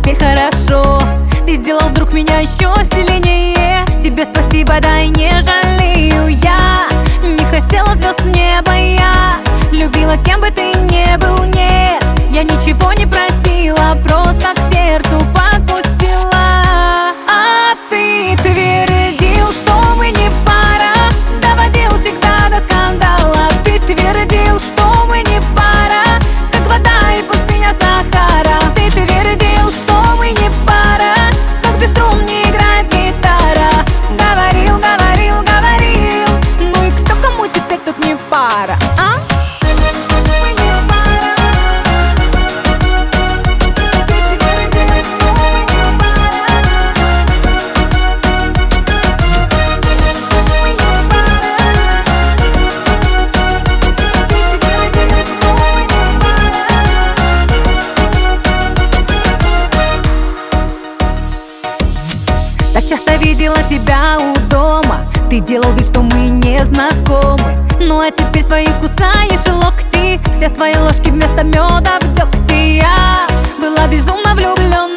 теперь хорошо. Ты сделал вдруг меня еще сильнее. Тебе спасибо, да и не жалею. Я не хотела звезд неба, я любила, кем бы ты ни был, нет. Я ничего не просила, просто к сердцу подпустила. А ты твердил, что мы не пара, доводил всегда до скандала. Ты твердил, что мы не пара, как вода и пустыня Сахара. Ты твердил, что мы не пара, как без струн не играет гитара. Говорил, говорил, говорил, ну и кто кому теперь тут не пара, а? Так часто видела тебя у дома, ты делал вид, что мы не знакомы. Ну а теперь свои кусаешь локти, все твои ложки вместо меда в дегте. Я была безумно влюблена.